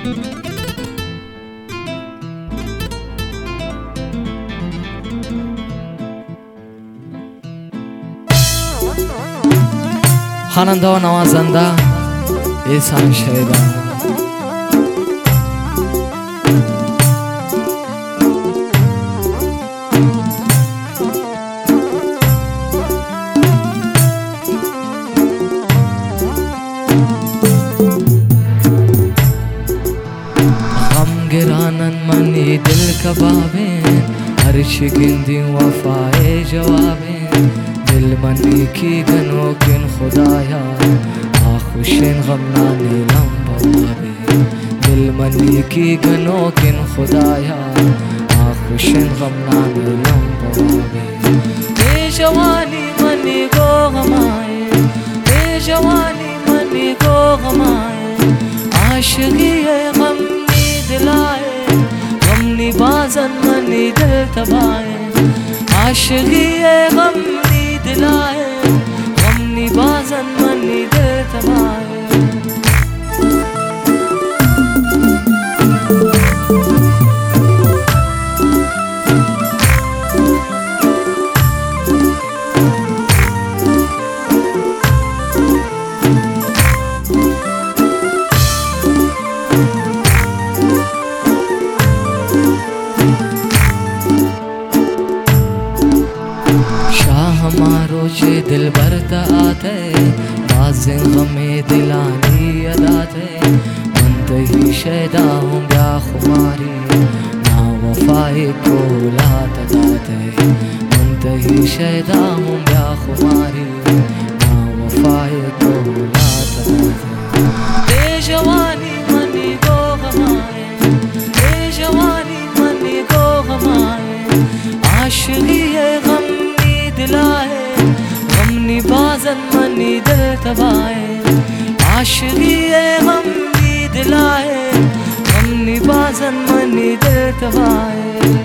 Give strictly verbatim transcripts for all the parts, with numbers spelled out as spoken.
خواننده و نوازنده احسان شیدا. غم گرانن منی دل کبابین، हर शिकंदी वफाए जवाबे दिल मनी की गनो किन खुदाया आखुशिन गमना नीलम बवाबे दिल मनी की गनो किन खुदाया आखुशिन गमना नीलम बवाबे ए जवानी मनी को गमाए ए जवानी मनी को गमाए आशिकी है गम नी दिलाए गमनी बाजन मनी दिल तबाए आशिकी है गमनी दिलाए गमनी बाजन मनी दिल तबाए हमारो चे दिल भरता आते बाज़ें गमे दिलानी अदाते मंत ही शैदा हूँ ब्या खुमारी ना वफाए को लात दाते मंत ही शैदा हूँ ब्या खुमारी ना वफाए को लात दाते ए जवानी मनी को गमाए ए जवानी मनी को गमाए आशिकी है गम दिलाए गमनी बाजन मनी दिल तबाए आशिकी है गमनी दिलाए गमनी बाजन मनी दिल तबाए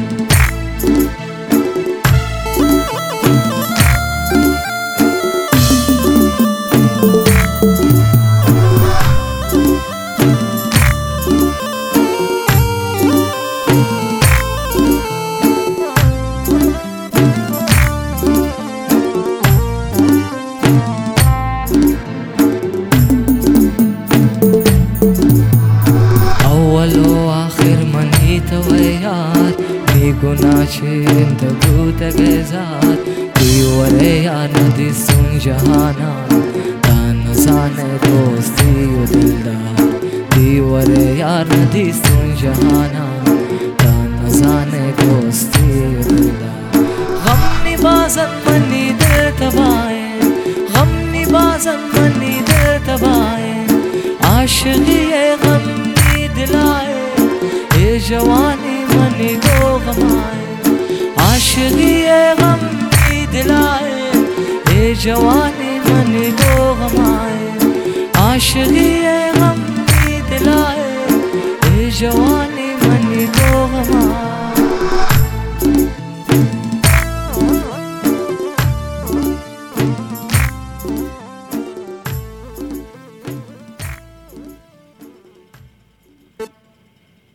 गुनाचिंत भूत गेजात दीवरे या नदी सुन जहाना तान जाने दोस्ती दिलदार दीवरे या नदी सुन जहाना तान जाने दोस्ती दिलदार गमनी बाजन मनी दिल तबाए गमनी बाजन मनी दिल तबाए आशिकी है गमनी दिलाए ए जवानी मनी को गमाए आशिकी है गमनी दिलाए ए जवानी मनी को गमाए आशिकी है